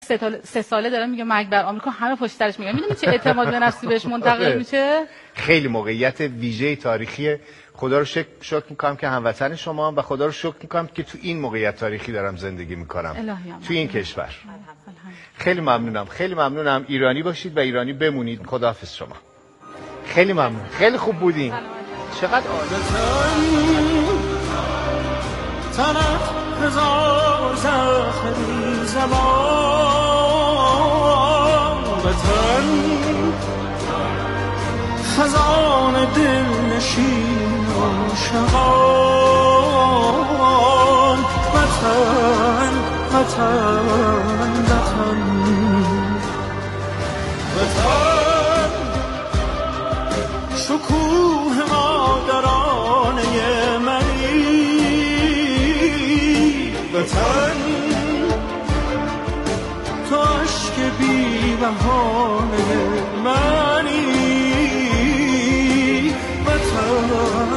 3 ساله داره میگه مرگ بر آمریکا، همه پشت سرش میگن. میدونی چه اعتماد به نفسی بهش منتقل میشه؟ خیلی موقعیت ویژه تاریخی. خدا رو شکر میکنم که هموطن شما هم و خدا رو شکر میکنم که تو این موقعیت تاریخی دارم زندگی میکنم تو این کشور. خیلی ممنونم. ایرانی باشید و ایرانی بمونید. خداحافظ شما. خیلی ممنون. خیلی خوب بودین. چقدر عالی. تنت هزار زخمی زمان وطن خزان دل نشین عاشقان وطن شکوه مادرانه منی وطن تو عشق بی بهانه منی وطن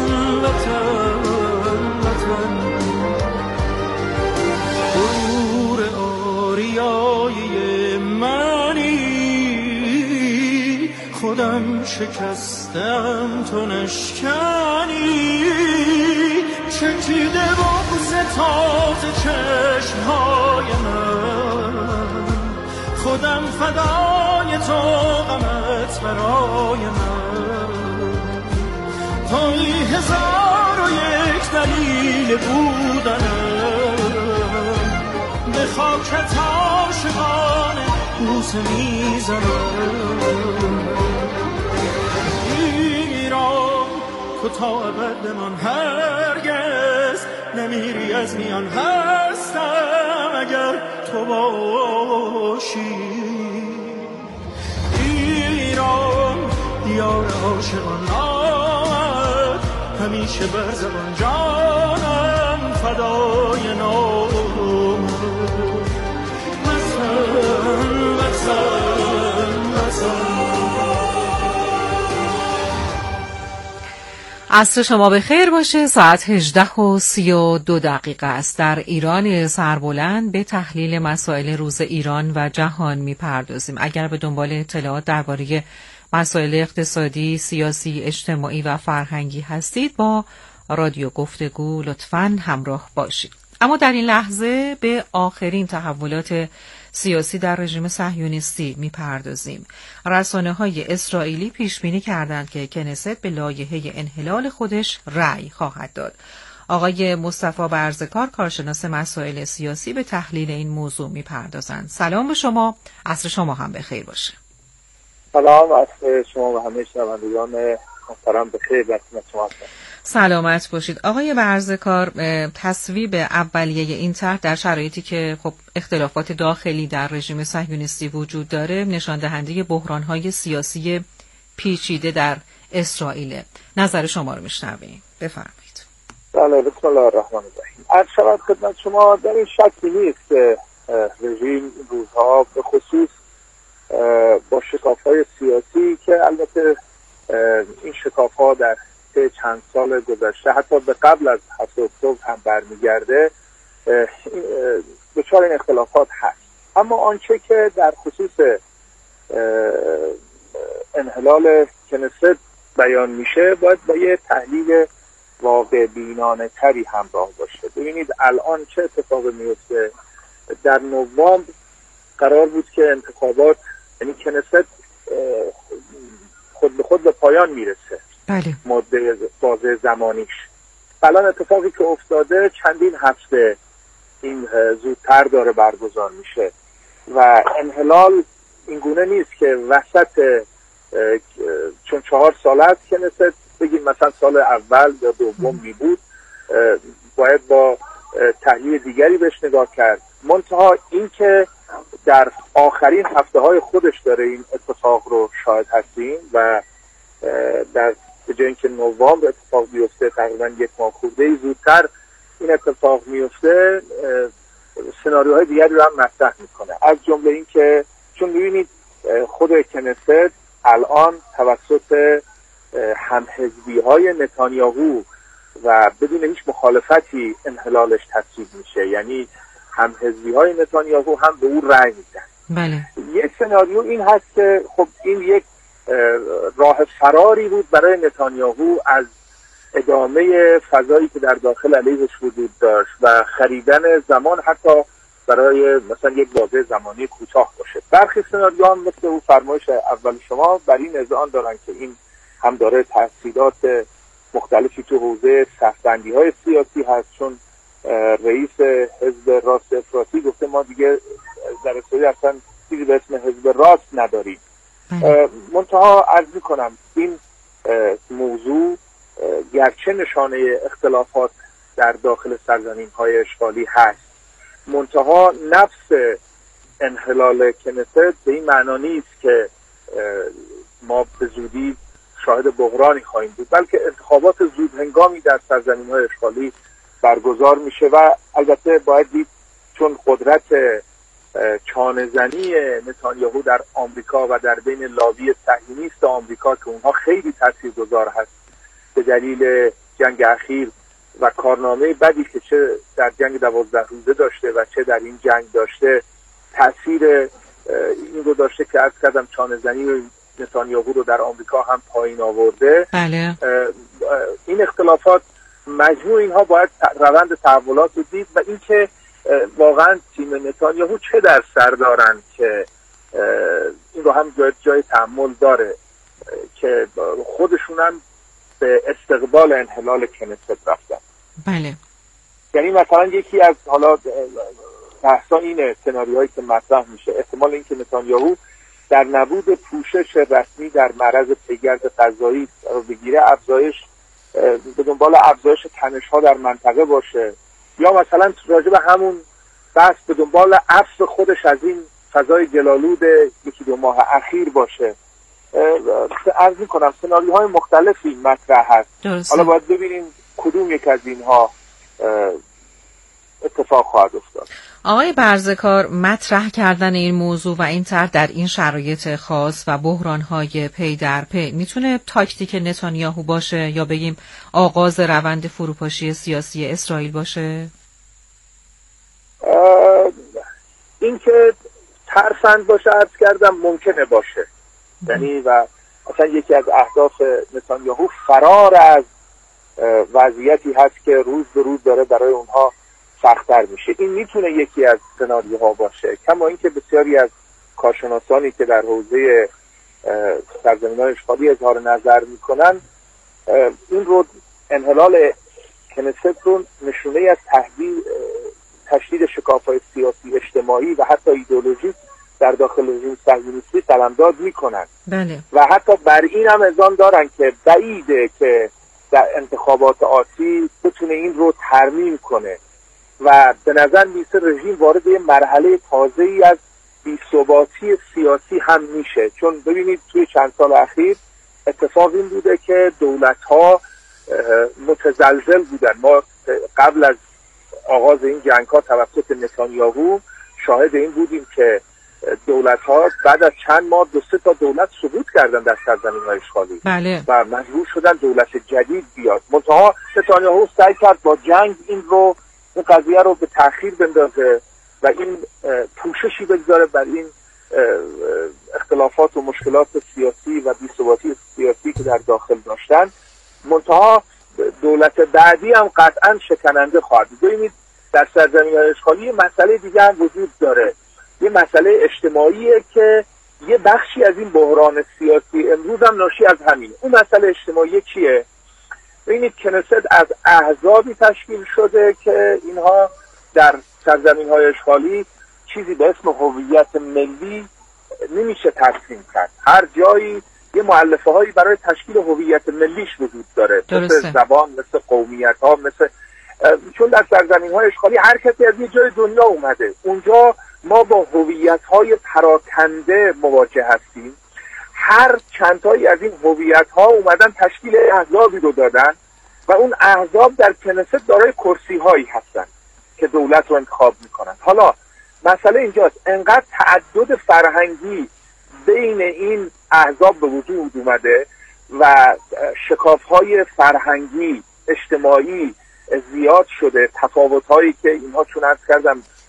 غرور آریای منی خودم شکستم تو نشکنی چکیده بغض تازه چشمهای من خودم فدای تو غمت برای من توی 1001 دلیل بودنم به خاکت عاشقانه بوسه میزنم ایران تو تا ابد بمان هرگز نمیری از میان هستم اگر تو باشی ایران دیار عاشقان آمد همیشه بر زبان جانم فدای نام عصر شما به خیر باشه. ساعت 18:32 است. در ایران سربلند به تحلیل مسائل روز ایران و جهان میپردازیم. اگر به دنبال اطلاعات درباره مسائل اقتصادی، سیاسی، اجتماعی و فرهنگی هستید با رادیو گفتگو لطفاً همراه باشید. اما در این لحظه به آخرین تحولات سیاسی در رژیم صهیونیستی میپردازیم. رسانه‌های اسرائیلی پیش بینی کردند که کنست به لایحه انحلال خودش رأی خواهد داد. آقای مصطفی برزکار کارشناس مسائل سیاسی به تحلیل این موضوع میپردازند. سلام به شما، عصر شما هم بخیر باشه. سلام، عصر شما و همه شنوندگان محترم بخیر. در خدمت شما هستم. سلامت باشید. آقای برزکار، تصویب اولیه این طرح در شرایطی که خب اختلافات داخلی در رژیم صهیونیستی وجود داره نشان دهنده بحران‌های سیاسی پیچیده در اسرائیل. نظر شما رو میشنویم، بفرمایید. بله، بسم الله الرحمن الرحیم. عرض شود خدمت شما در این شکی نیست که رژیم روزها به خصوص با شکاف‌های سیاسی که البته این شکاف‌ها در چند سال گذشته حتی به قبل از 7 اکتبر هم برمیگرده دچار این اختلافات هست. اما آنچه که در خصوص انحلال کنست بیان میشه باید با یه تحلیل واقع بینانه تری همراه باشه. ببینید الان چه اتفاقی میفته. در نوامبر قرار بود که انتخابات، یعنی کنست خود به خود به پایان میرسه. بله. مدت بازه زمانیش. الان اتفاقی که افتاده چندین هفته این زودتر داره برگزار میشه و انحلال اینگونه نیست که وسط چون 4 سال است کنست بگیم مثلا سال اول یا دوم می بود، باید با تحلیل دیگری بهش نگاه کرد. منتها این که در آخرین هفته های خودش داره این اتفاق رو شاهد هستیم و در به جای اینکه نوامبر اتفاق بیفته تقریبا 1 ماه خورده زودتر این اتفاق میفته، سناریوهای دیگری رو هم مطرح میکنه. از جمله این که چون میبینید خود کنست الان توسط همحزبی های نتانیاهو و بدون هیچ مخالفتی انحلالش تصویب میشه، یعنی همحزبی های نتانیاهو هم به او رأی میدن بله. یک سناریو این هست که خب این یک راه فراری بود برای نتانیاهو از ادامه فضایی که در داخل علیهش وجود داشت و خریدن زمان حتی برای مثلا یک بازه زمانی کوتاه باشه. برخی سناریوها هم مثل اون فرمایش اول شما بر این اذعان دارن که این هم داره تهدیدات مختلفی تو حوزه صف‌بندی‌های سیاسی هست، چون رئیس حزب راست افراطی گفته ما دیگه در اسرائیل اصلا چیزی به اسم حزب راست نداریم. منتها عرض می‌کنم این موضوع گرچه نشانه اختلافات در داخل سرزمین‌های اشغالی هست، منتها نفس انحلال کنست به این معنا نیست که ما به زودی شاهد بحرانی خواهیم بود، بلکه انتخابات زود هنگامی در سرزمین‌های اشغالی برگزار میشه و البته باید دید چون قدرت چانه‌زنی نتانیاهو در آمریکا و در بین لابی صهیونیست آمریکا که اونها خیلی تاثیرگذار هست به دلیل جنگ اخیر و کارنامه بدی که چه در جنگ 12 روزه داشته و چه در این جنگ داشته، تاثیر این رو داشته که عرض کردم چانه‌زنی نتانیاهو رو در آمریکا هم پایین آورده. بله. این اختلافات مجموع اینها باید روند تحولات رو دید و اینکه واقعا تیم نتانیاهو چه در سر دارن که این رو هم جای تأمل داره که خودشون هم به استقبال انحلال کنست رفتن. بله. یعنی مثلا یکی از حالا بحثا این سناریوهایی که مطرح میشه احتمال اینکه نتانیاهو در نبود پوشش رسمی در معرض پیگرد غذایی رو بگیره، به دنبال افزایش تنش‌ها در منطقه باشه، یا مثلا راجع به همون بحث به دنبال عفو خودش از این فضای گلالود یکی دو ماه اخیر باشه. عرض می‌کنم سناریوهای مختلفی مطرح هست. حالا باید ببینیم کدوم یک از اینها اتفاق خواهد افتاد. آقای برزکار، مطرح کردن این موضوع و این طرح در این شرایط خاص و بحران‌های پی در پی میتونه تاکتیک نتانیاهو باشه یا بگیم آغاز روند فروپاشی سیاسی اسرائیل باشه؟ این که ترسند باشه عرض کردم ممکنه باشه. یعنی و اصلا یکی از اهداف نتانیاهو فرار از وضعیتی هست که روز به روز داره برای اونها سخت‌تر میشه. این میتونه یکی از سناریوها باشه، کما اینکه بسیاری از کارشناسانی که در حوزه سرزمین‌های اشغالی اظهار نظر میکنن این رو انحلال کنست رو نشونه از تشدید شکاف‌های سیاسی اجتماعی و حتی ایدئولوژیک در داخل رژیم صهیونیستی قلمداد میکنن. بله. و حتی بر این هم اذعان دارن که بعیده که در انتخابات آتی بتونه این رو ترمیم کنه و به نظر میسه رژیم وارد یه مرحله تازه‌ای از بی‌ثباتی سیاسی هم میشه. چون ببینید توی چند سال اخیر اتفاق این بوده که دولت‌ها متزلزل بودن. ما قبل از آغاز این جنگ‌ها توسط نتانیاهو شاهد این بودیم که دولت‌ها بعد از چند ماه 2-3 تا دولت سقوط کردن در سرزمین‌های اشغالی. بله. و مجبور شدن دولت جدید بیاد. منتها نتانیاهو سعی کرد با جنگ این قضیه رو به تأخیر بندازه و این پوششی بگذاره بر این اختلافات و مشکلات سیاسی و بی‌ثباتی سیاسی که در داخل داشتن. منتها دولت بعدی هم قطعاً شکننده خواهد بود. ببینید در سرزمین‌های اشغالی مسئله دیگه هم وجود داره، یه مسئله اجتماعیه که یه بخشی از این بحران سیاسی امروز هم ناشی از همین. اون مسئله اجتماعی چیه؟ ببینید کنست از احزابی تشکیل شده که اینها در سرزمین‌های اشغالی چیزی به اسم هویت ملی نمیشه ترسیم کرد. هر جایی یه مؤلفه‌هایی برای تشکیل هویت ملیش وجود داره، مثل زبان، مثل قومیت‌ها، مثل چون در سرزمین‌های اشغالی هر کسی از یه جای دنیا اومده، اونجا ما با هویت‌های پراکنده مواجه هستیم. هر چند تایی از این هویت‌ها اومدن تشکیل احزابی رو دادن و اون احزاب در کنست دارای کرسی‌هایی هستن که دولت رو انتخاب میکنن. حالا مسئله اینجاست، انقدر تعدد فرهنگی بین این احزاب به وجود اومده و شکاف‌های فرهنگی اجتماعی زیاد شده، تفاوت‌هایی که اینها چون عرض کردم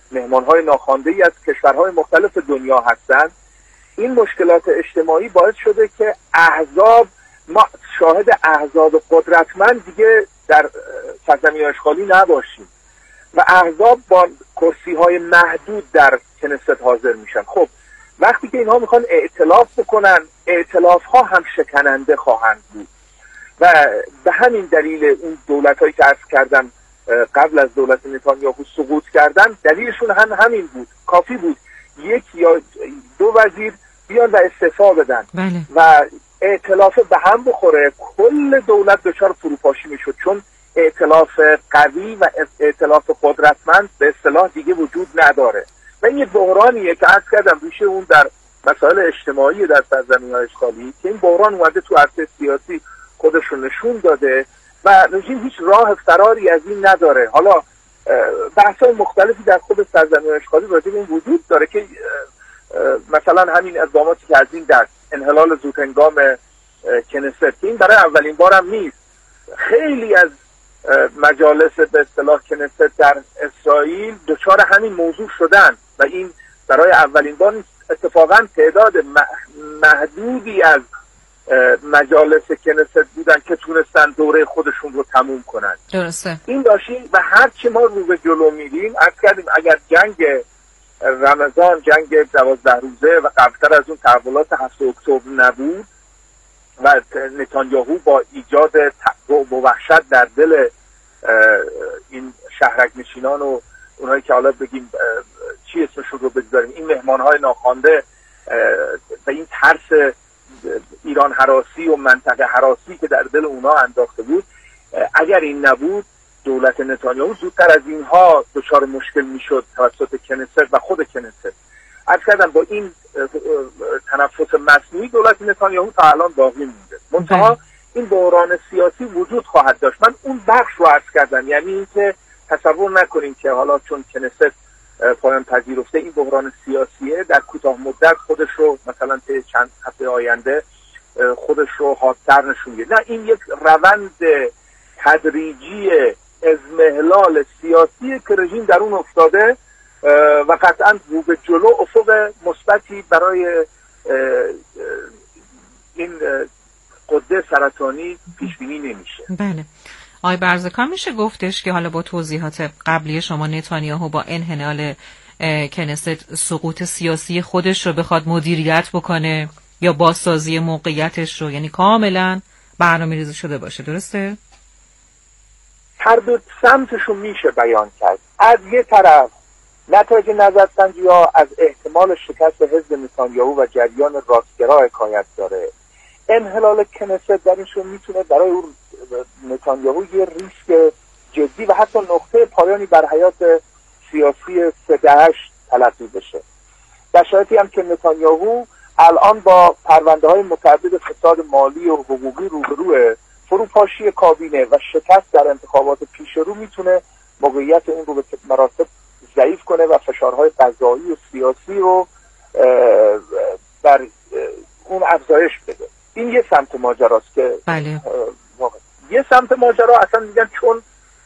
مهمانهای ناخوانده‌ای از کشورهای مختلف دنیا هستند. این مشکلات اجتماعی باعث شده که احزاب، ما شاهد احزاب قدرتمند دیگه در سرزمین اشغالی نباشیم و احزاب با کرسی‌های محدود در کنست حاضر میشن. خب وقتی که اینها میخوان ائتلاف بکنن، ائتلاف‌ها هم شکننده خواهند بود و به همین دلیل اون دولت‌هایی که عرض کردم قبل از دولت نتانیاهو سقوط کردن، دلیلشون هم همین بود. کافی بود یک یا دو وزیر بیان و استعفا بدن و ائتلاف به هم بخوره، کل دولت دچار فروپاشی میشد، چون ائتلاف قوی و ائتلاف قدرتمند به اصطلاح دیگه وجود نداره و این یه بحرانیه که عرض کردم ریشه اون در مسائل اجتماعی در سرزمین‌های اشغالی که این بحران اومده تو عرصه سیاسی خودش رو نشون داده و رژیم هیچ راه فراری از این نداره. حالا بحث‌های مختلفی در خود سرزمین اشغالی راجع به این وجود داره که مثلا همین اقداماتی که از این در انحلال زودهنگام کنست که این برای اولین بارم نیست، خیلی از مجالس به اصطلاح کنست در اسرائیل دچار همین موضوع شدن و این برای اولین بار نیست. اتفاقا تعداد محدودی از مجالس کنست بودن که تونستن دوره خودشون رو تموم کنن. درسته. این داشتیم و هرچی ما رو به جلو میریم عرض کردیم اگر جنگ رمضان، جنگ 12 روزه و قبلتر از اون تحولات 7 اکتبر نبود و نتانیاهو با ایجاد ترقب و وحشت در دل این شهرک نشینان و اونایی که حالا بگیم چی اسمشون رو بگذاریم، این مهمانهای ناخوانده و این ترس ایران هراسی و منطقه هراسی که در دل اونا انداخته بود، اگر این نبود دولت نتانیاهو زودتر از اینها دچار مشکل میشد توسط کنست و خود کنست. عرض کردم با این تنفس مصنوعی دولت نتانیاهو تا الان باقی مونده. منتها این بحران سیاسی وجود خواهد داشت. من اون بخش رو عرض کردم، یعنی اینکه تصور نکنیم که حالا چون کنست پایان پذیرفته این بحران سیاسیه در کوتاه مدت خودش رو مثلا طی چند هفته آینده خودش رو حادتر نشون میده. نه، این یک روند تدریجی اضمحلال سیاسی که رژیم در اون افتاده و قطعا رو به جلو افق مثبتی برای این قده سرطانی پیش بینی نمیشه. بله. آقای برزکار، میشه گفتش که حالا با توضیحات قبلی شما نتانیاهو با انحلال کنست سقوط سیاسی خودش رو بخواد مدیریت بکنه یا بازسازی موقعیتش رو، یعنی کاملا برنامه‌ریزی شده باشه، درسته؟ هر دو سمتشو میشه بیان کرد. از یه طرف نتایج نظرسنجی‌ها از احتمال شکست حزب نتانیاهو و جریان راستگرا حکایت داره. انحلال کنست درشون میتونه برای نتانیاهو یه ریسک جدی و حتی نقطه پایانی بر حیات سیاسی سدهش تلقی بشه. در شرایطی هم که نتانیاهو الان با پرونده‌های متعدد فساد مالی و حقوقی روبروه، فروپاشی کابینه و شکست در انتخابات پیش رو میتونه موقعیت اون رو به مراتب ضعیف کنه و فشارهای قضایی و سیاسی رو بر اون افزایش بده. این یه سمت ماجراست که بله. یه سمت ماجرا اصلا میگن چون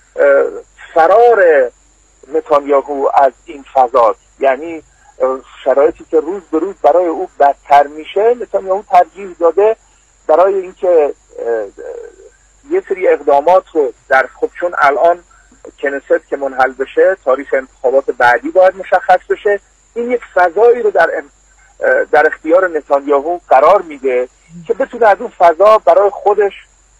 فرار نتانیاهو از این فضا، یعنی شرایطی که روز به روز برای او بدتر میشه، نتانیاهو ترجیح داده برای اینکه یه سری اقدامات رو در خب چون الان کنست که منحل بشه تاریخ انتخابات بعدی باید مشخص بشه، این یک فضایی رو در اختیار نتانیاهو قرار میده که بتونه از اون فضا برای خودش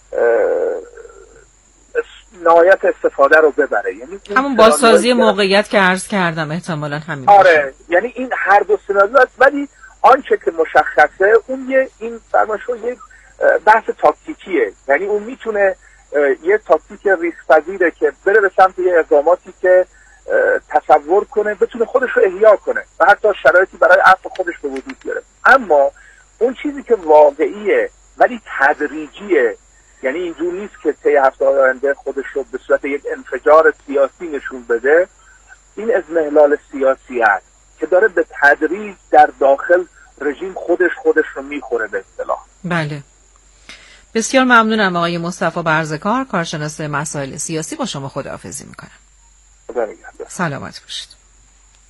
نهایت استفاده رو ببره. یعنی همون بازسازی موقعیت که عرض کردم احتمالاً همین آره، یعنی این هر دو سناریو است، ولی آنچه که مشخصه اون این فرماشو یک بحث تاکتیکیه. یعنی اون میتونه یه تاکتیک ریسک پذیره که بره به سمت یه اقداماتی که تصور کنه بتونه خودش رو احیا کنه و حتی شرایطی برای عفو خودش به وجود بیاره. اما اون چیزی که واقعیه ولی تدریجیه، یعنی اینجور نیست که طی هفته آینده خودش رو به صورت یک انفجار سیاسی نشون بده، این اضمحلال سیاسی است که داره به تدریج در داخل رژیم خودش رو میخوره به اصطلاح. بله. بسیار ممنونم آقای مصطفی برزکار، کارشناس مسائل سیاسی. با شما خداحافظی میکنم. خدا نگهدار. سلامت باشید.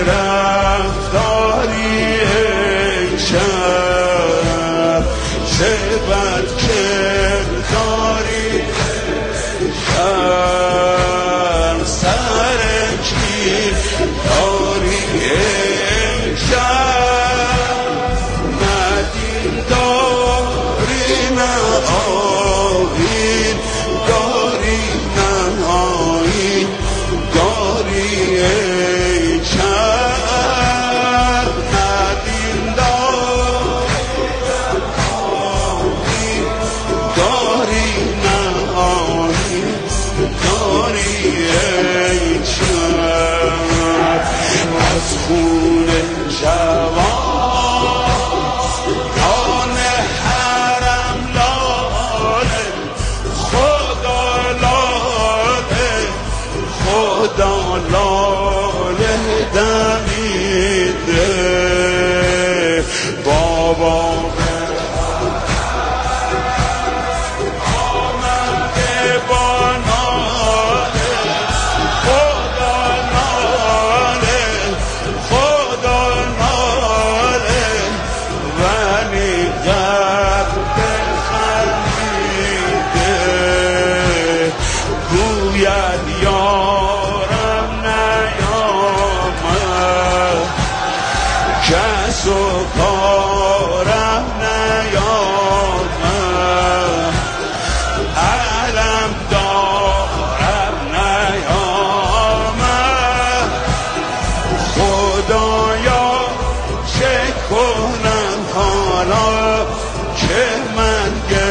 رفتاری ای شب چه بد کرداری شب سر کی داری ای شب ندین داری نه آیین داری نه آیین داری ای شب ندین داری نه آیین داری ای شب از خون جوان حرم لاله خدا لاله خدا لاله دمیده بابا آمده با ناله خدا ناله خدا ناله ولی قد خمیده گوید یارم نیامد کس و کارم نیامد علم دارم نیامد خدایا چه کنم حالا که من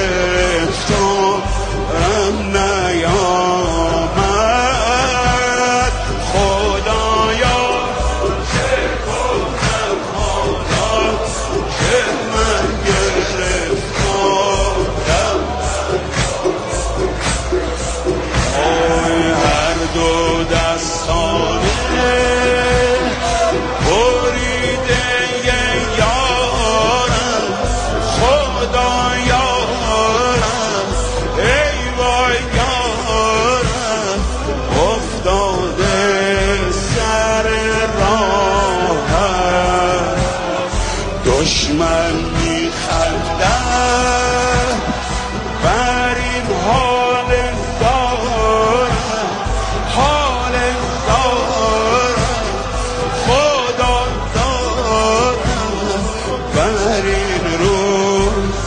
گرفتارم نیامد خدایا چه کنم حالا که من گرفتارم آی هر دو دستانه بریده یارم خدا یارم ای وای یارم افتاده سر راهم دشمن میخندد بر این حال دارم حال دارم خدا دارم بر این روز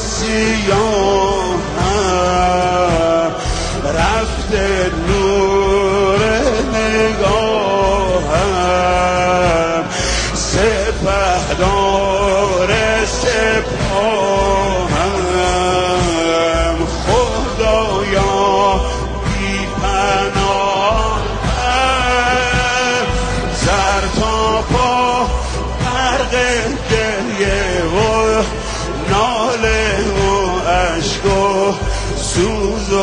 سیاهم رفته نور نگاهم سپهدار سپاهم خدایا بی پناهم سر تا پا غرق گریه و ناله و اشک و سوز و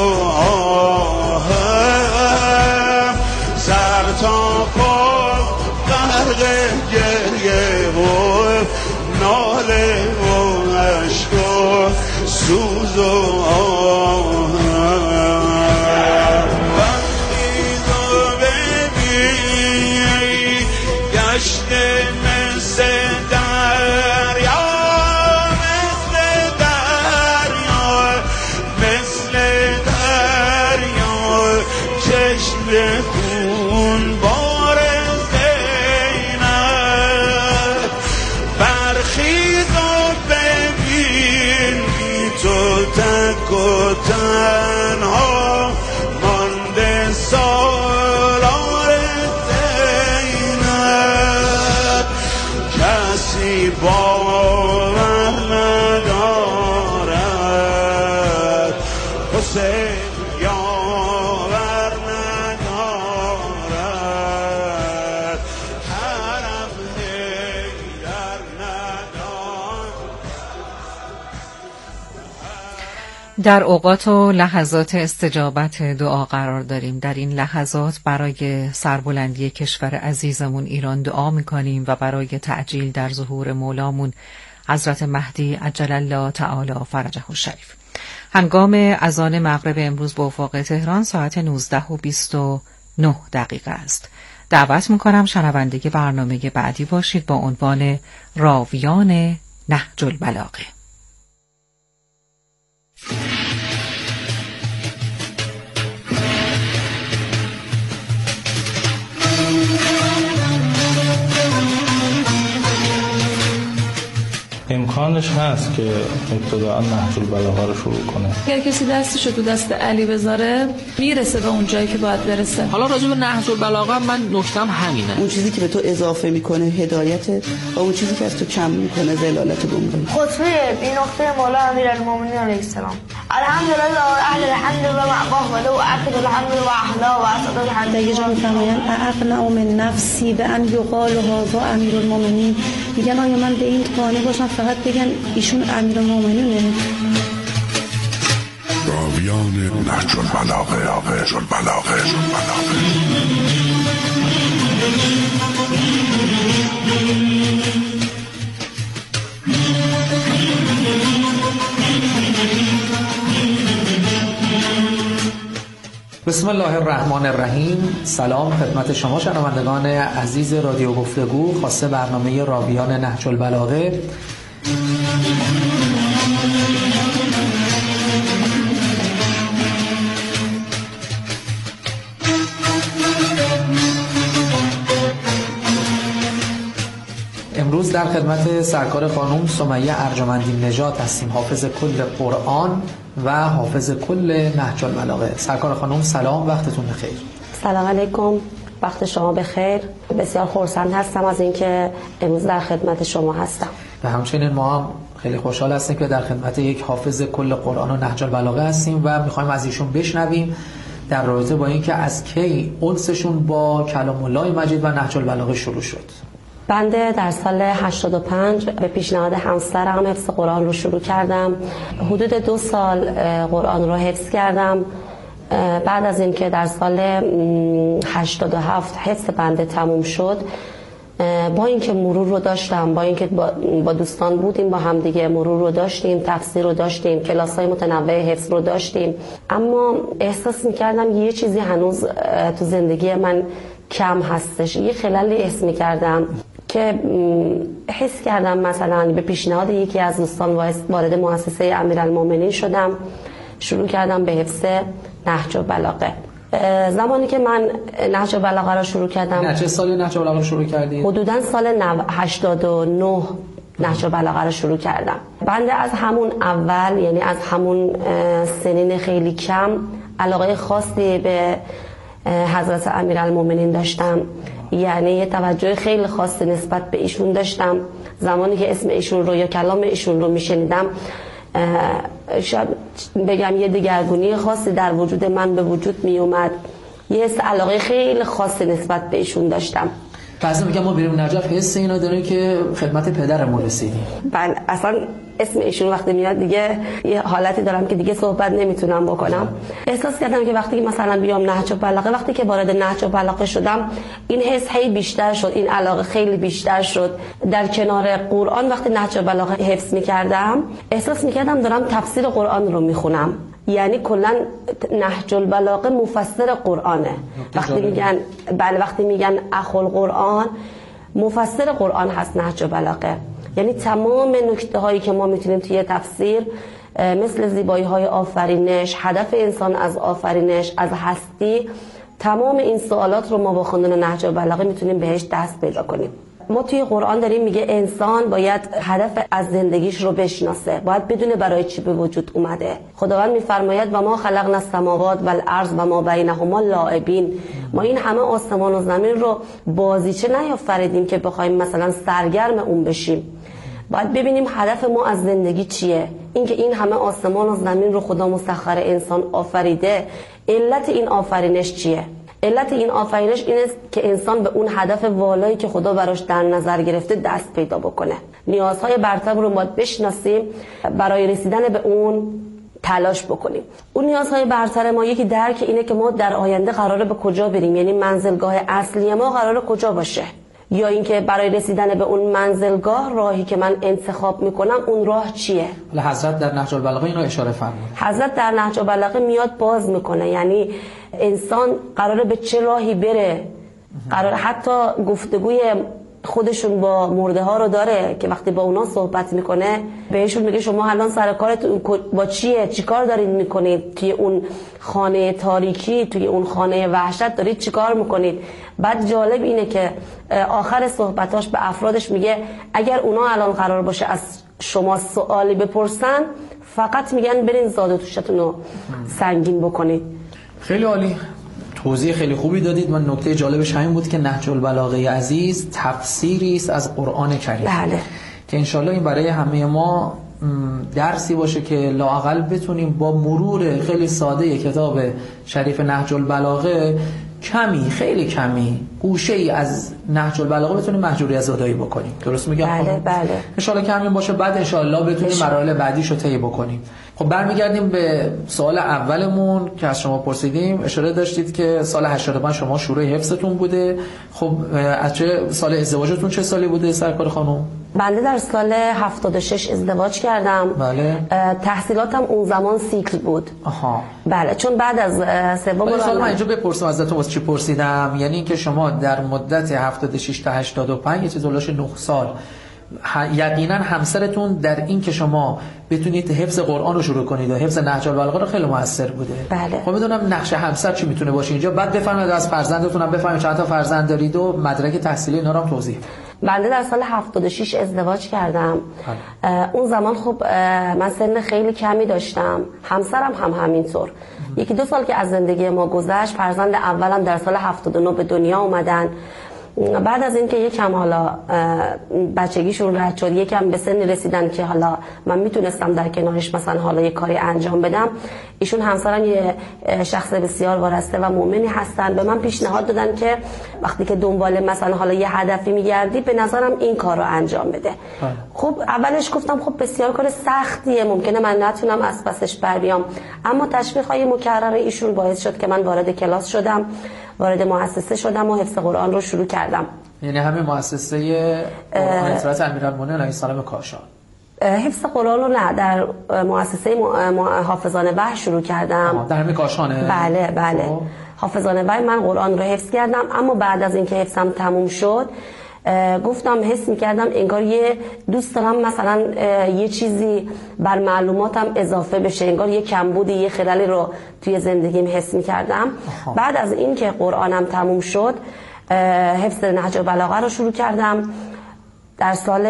آهم سر تا پا غرق گریه و ناله و اشک و سوز و آهم وقتی تو ببینی گشته مثل دریا مثل دریا مثل دریا چشم خون بار زینب برخیز و ببین تو تک و تنها مانده سالار زینب کسی باور ندارد حسین یاور ندارد حرم حیدر ندارد. در اوقات و لحظات استجابت دعا قرار داریم. در این لحظات برای سربلندی کشور عزیزمون ایران دعا میکنیم و برای تعجیل در ظهور مولامون حضرت مهدی عجل الله تعالی فرجه الشریف. هنگام اذان مغرب امروز به افق تهران ساعت 19:29 است. دعوت میکنم شنونده برنامه بعدی باشید با عنوان راویان نهج البلاغه. امکانش هست که ابتداء نهج البلاغه رو شروع کنه. اگر کسی دستشو تو دست علی بذاره میرسه به اون جایی که باید برسه. حالا راجع به نهج البلاغه من نکتم همینه. اون چیزی که به تو اضافه میکنه هدایت و اون چیزی که از تو کم میکنه ضلالت و گمراهی. خطبه این نقطه مولا امیرالمومنین علیه السلام. الحمدلله اهل الحمد و معقاه ولو اعتق الحمد و احلا و اسد الحمد. دیگه جا میفرمایند اقنع من نفسی به ان یقال هذا امیرالمومنین. میگن آیا من به این قانع باشم فقط بگن ایشون امیرالمومنینه؟ راویان نهج البلاغه. بسم الله الرحمن الرحیم. سلام خدمت شما شنوندگان عزیز رادیو گفتگو، خاصه برنامه راویان نهج البلاغه. امروز در خدمت سرکار خانم سمیه ارجمندی نژاد هستیم، حافظ کل قرآن و حافظ کل نهج البلاغه. سرکار خانم سلام، وقتتون بخیر. سلام علیکم، وقت شما بخیر. بسیار خرسند هستم از اینکه امروز در خدمت شما هستم. و همچنین ما هم خیلی خوشحال هستیم که در خدمت یک حافظ کل قرآن و نهج البلاغه هستیم و میخوایم از ایشون بشنویم در رابطه با اینکه از کی انسشون با کلام الله مجید و نهج البلاغه شروع شد. بنده در سال 85 به پیشنهاد همسرم حفظ قرآن رو شروع کردم. حدود 2 سال قرآن رو حفظ کردم. بعد از اینکه در سال 87 حفظ بنده تموم شد، با اینکه مرور رو داشتم، با اینکه با دوستان بودیم، با هم دیگه مرور رو داشتیم، تفسیر رو داشتیم، کلاس‌های متنوع حفظ رو داشتیم، اما احساس می‌کردم یه چیزی هنوز تو زندگی من کم هستش. یه خلالی حس می‌کردم که حس کردم مثلا به پیشنهاد یکی از دوستان وارد مؤسسه امیرالمومنین شدم، شروع کردم به حفظ نهج البلاغه. زمانی که من نهج البلاغه رو شروع کردم، چه سالی نهج البلاغه رو شروع کردید؟ حدوداً سال 89 نهج البلاغه رو شروع کردم. بنده از همون اول، یعنی از همون سنین خیلی کم، علاقه خاصی به حضرت امیرالمومنین داشتم. یعنی یه توجه خیلی خاصی نسبت به ایشون داشتم. زمانی که اسم ایشون رو یا کلام ایشون رو میشنیدم، شاید بگم یه دگرگونی خاصی در وجود من به وجود می اومد. یه حس علاقه خیلی خاصی نسبت به ایشون داشتم. بعضی میگن ما بریم نجف حس اینا داریم که خدمت پدرمون رسیدیم. من اصلا اسم ایشون وقتی میاد دیگه یه حالتی دارم که دیگه صحبت نمیتونم بکنم. احساس کردم که وقتی مثلا بیام نهج البلاغه، وقتی که وارد نهج البلاغه شدم، این حس هی بیشتر شد، این علاقه خیلی بیشتر شد. در کنار قرآن وقتی نهج البلاغه حفظ میکردم، احساس میکردم دارم تفسیر قرآن رو میخونم. یعنی کلا نهج البلاغه مفسر قرآنه. وقتی میگن اخو القرآن، مفسر قرآن هست نهج البلاغه. یعنی تمام نکته هایی که ما میتونیم توی تفسیر، مثل زیبایی های آفرینش، هدف انسان از آفرینش، از هستی، تمام این سوالات رو ما با خواندن نهج البلاغه میتونیم بهش دست پیدا کنیم. ما توی قرآن داریم میگه انسان باید هدف از زندگیش رو بشناسه، باید بدونه برای چی به وجود اومده. خداوند میفرماید و ما خلقنا السماوات والارض و ما بینهما لاعبین. ما این همه آسمان و زمین رو بازیچه نیافریدیم که بخوایم مثلا سرگرم اون بشیم. باید ببینیم هدف ما از زندگی چیه. اینکه این همه آسمان و زمین رو خدا مسخر انسان آفریده، علت این آفرینش چیه؟ علت این آفرینش این است که انسان به اون هدف والایی که خدا براش در نظر گرفته دست پیدا بکنه. نیازهای برتر رو باید بشناسیم، برای رسیدن به اون تلاش بکنیم. اون نیازهای برتر ما، یکی درک اینه که ما در آینده قراره به کجا بریم، یعنی منزلگاه اصلی ما قراره کجا باشه، یا اینکه برای رسیدن به اون منزلگاه راهی که من انتخاب میکنم اون راه چیه. حضرت در نهج البلاغه اینو اشاره فرمود. حضرت در نهج البلاغه میاد باز میکنه، یعنی انسان قراره به چه راهی بره قرار حتی گفتگوی خودشون با مرده ها رو داره که وقتی با اونا صحبت میکنه بهشون میگه شما الان سر کارتون با چی کار دارید میکنید توی اون خانه تاریکی، توی اون خانه وحشت دارید چی کار میکنید. بعد جالب اینه که آخر صحبتاش به افرادش میگه اگر اونا الان قرار باشه از شما سوالی بپرسن فقط میگن برین زاد و توشتون رو سنگین بکنید. خیلی عالی، توضیح خیلی خوبی دادید. من نکته جالبش همین بود که نهج البلاغه عزیز تفسیری است از قرآن کریم. بله. که انشالله این برای همه ما درسی باشه که لااقل بتونیم با مرور خیلی ساده کتاب شریف نهج البلاغه خیلی کمی گوشه ای از نهج البلاغه بتونیم محجوریت زدایی بکنیم. درست میگم؟ بله بله. انشالله که همین باشه، بعد انشالله بتونیم مراحل بعدیشو طی بکنیم. خب برمیگردیم به سوال اولمون که از شما پرسیدیم. اشاره داشتید که سال 85 شما شروع حفظتون بوده. خب از چه سال ازدواجتون چه سالی بوده سرکار خانم؟ بنده در سال 76 ازدواج کردم. بله. تحصیلاتم اون زمان سیکل بود. آها. بله، چون بعد از سوم سال من اینجا بپرسم ازتون واسه چی پرسیدم، یعنی اینکه شما در مدت 76 تا 85 یه چیز اولش 9 سال یقینا همسرتون در این که شما بتونید حفظ قرآن رو شروع کنید و حفظ نهج البلاغه رو خیلی موثر بوده. بله. خب میدونم نقش همسر چی میتونه باشه اینجا. بعد بفرمایید از فرزندتون هم بفرمایید چند تا فرزند دارید و مدرک تحصیلی اینا رو هم توضیح. بنده در سال 76 ازدواج کردم. اون زمان خب من سن خیلی کمی داشتم، همسرم هم همینطور. 1-2 سال که از زندگی ما گذشت، فرزند اولم در سال 79 به دنیا اومدن. بعد از اینکه یکم حالا بچگیشون رد شد، یکم به سنی رسیدن که حالا من میتونستم در کنارش مثلا حالا یه کاری انجام بدم، ایشون همسرم یه شخص بسیار وارسته و مؤمنی هستن، به من پیشنهاد دادن که وقتی که دنبال مثلا حالا یه هدفی میگردی به نظرم این کار رو انجام بده. خب اولش گفتم خب بسیار کار سختیه، ممکنه من نتونم از پسش بر بیام، اما تشویق‌های مکرر ایشون باعث شد که من وارد کلاس شدم، وارد مؤسسه شدم و حفظ قرآن رو شروع کردم. یعنی همین مؤسسه قرآن حضرت امیرالمومنین علیه السلام کاشان. حفظ قرآن رو نه، در مؤسسه حافظان وحی شروع کردم. در همین کاشانه؟ بله بله. حافظان وحی من قرآن رو حفظ کردم، اما بعد از اینکه حفظم تموم شد گفتم حس می‌کردم انگار یه دوست دارم مثلا یه چیزی بر معلوماتم اضافه بشه، انگار یه کمبودی، یه خلالی رو توی زندگیم حس می‌کردم. بعد از این که قرآنم تموم شد حفظ نهج البلاغه رو شروع کردم. در سال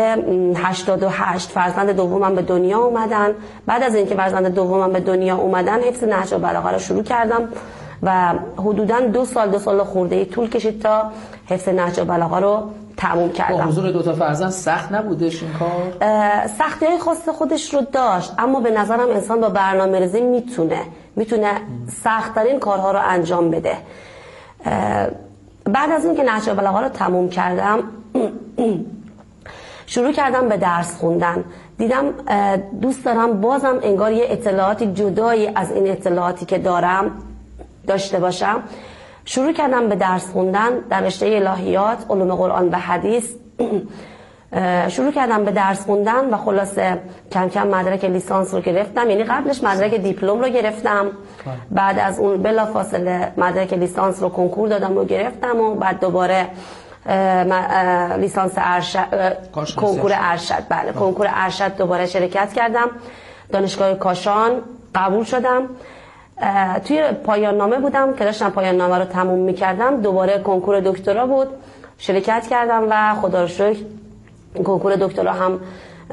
88 فرزند دومم به دنیا اومدن. بعد از اینکه فرزند دومم به دنیا اومدن حفظ نهج البلاغه رو شروع کردم و حدوداً 2 سال خورده طول کشید تا حفظ نهج البلاغه رو تموم کردم. با حضور 2 تا فرزند سخت نبودش این کار؟ سختی‌های خاص خودش رو داشت، اما به نظرم انسان با برنامه‌ریزی میتونه سخت‌ترین کارها رو انجام بده. بعد از اینکه نهج البلاغه رو تموم کردم شروع کردم به درس خوندن. دیدم دوست دارم بازم انگار یه اطلاعاتی جدایی از این اطلاعاتی که دارم داشته باشم. شروع کردم به درس خوندن در رشته الهیات، علوم قرآن و حدیث. شروع کردم به درس خوندن و خلاصه کم کم مدرک لیسانس رو گرفتم، یعنی قبلش مدرک دیپلم رو گرفتم، بعد از اون بلافاصله مدرک لیسانس رو کنکور دادم و گرفتم و بعد دوباره لیسانس ارشد، کنکور ارشد، بله کنکور ارشد دوباره شرکت کردم. دانشگاه کاشان قبول شدم. توی پایان نامه بودم که داشتم پایان نامه رو تموم می‌کردم، دوباره کنکور دکترا بود، شرکت کردم و خدا رو شکر کنکور دکترا هم